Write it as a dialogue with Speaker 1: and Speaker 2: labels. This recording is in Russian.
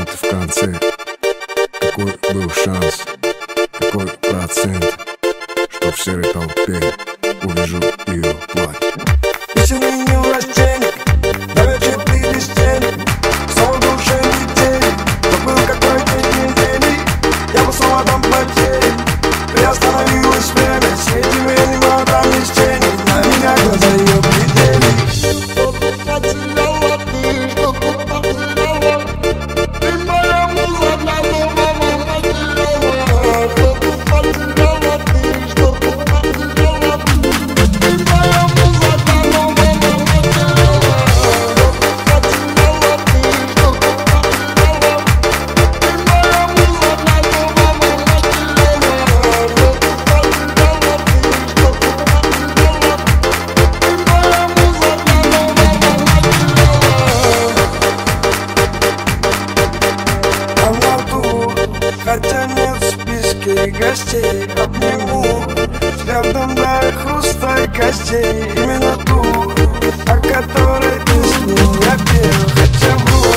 Speaker 1: варианты в конце. Какой был шанс, какой процент, что в серой толпе увижу ее платье.
Speaker 2: Если не неврастенник, давай 4 стены, снова душе недели, то был какой-то недели, я бы снова там потери. Приостановилось время, светим я не могла без тени, на меня глаза ее глядели. Что ты потеряла, ты что-то потеряла, ты моя муза для нового материала. Что ты потеряла, ты что-то потеряла, ты моя муза для нового материала. Что ты потеряла, ты что-то потеряла, ты моя муза для нового материала. Что ты потеряла, ты что-то потеряла, ты моя муза для нового материала. Она тут, хотя нет в списке гостей, обниму взглядом до хруста костей. Именно ту, о которой песни я пел, хотя вру.